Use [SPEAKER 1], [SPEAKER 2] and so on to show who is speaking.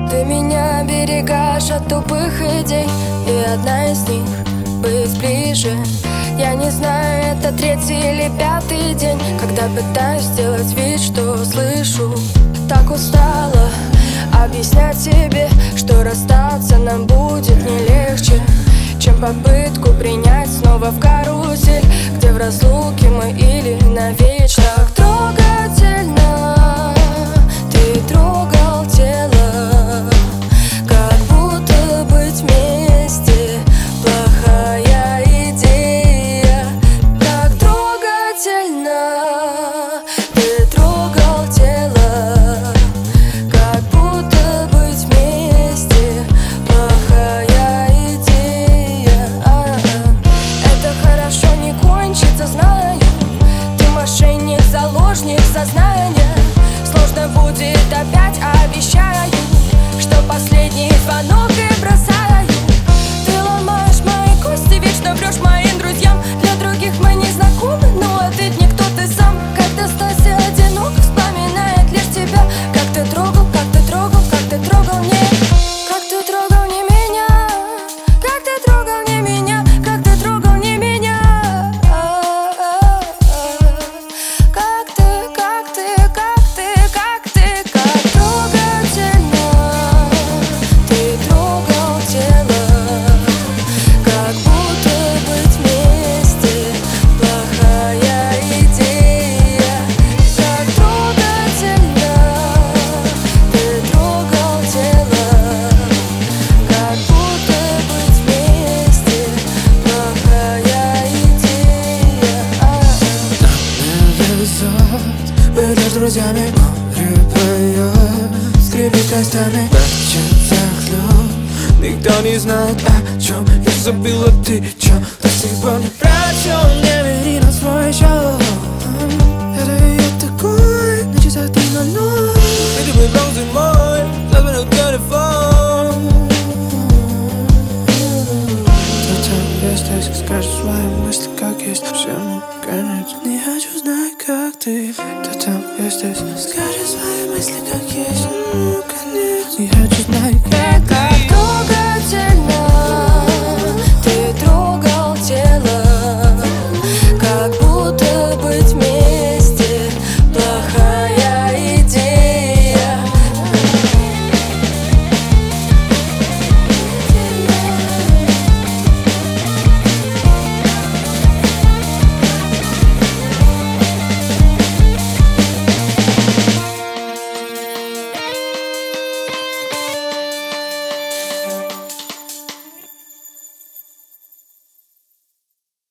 [SPEAKER 1] Ты меня берегаешь от тупых идей, и одна из них — быть ближе. Я не знаю, это третий или пятый день, когда пытаюсь сделать вид, что слышу. Так устала объяснять тебе, что расстаться нам будет не легче, чем попытку принять снова в карусель, где в разлуке мы или навечно. Так трогательно ты трогал тело, как будто быть вместе плохая идея. Так трогательно ты трогал тело, как будто быть вместе плохая идея. Это хорошо не кончится, знаю. Ты мошенник, заложник сознания. Сложно будет опять, обещаю, что последний звонок и бросаю. Ты ломаешь мои кости, вечно врешь моим друзьям. Для других мы не знакомы, но ответь мне, кто ты сам. Когда Стася одинок, вспоминает лишь тебя. Как ты трогал, как ты трогал, как ты трогал не. Как ты трогал не меня, как ты трогал не меня, как ты трогал не меня. Как ты, как ты, как ты, как ты, как трогательно ты трогал тело, как будто быть вместе плохая идея. Как трогательно ты трогал тело, как будто быть вместе плохая идея.
[SPEAKER 2] Мне везет быть лишь друзьями. Море поет, скрипит костями. Вечер захлёб, никто не знает, о чем я забыл, а ты чё до сих пор не прочёл. Не бери на свой счёт. Это я такой, на часах 3:00. И ты был зимой, зазвонил телефон. Зачем я здесь, скажешь свои мысли, как есть. Всему конец. Не хочу знать, как ты. Зачем я здесь, скажи свои мысли, как есть. Всему конец. Не хочу знать, как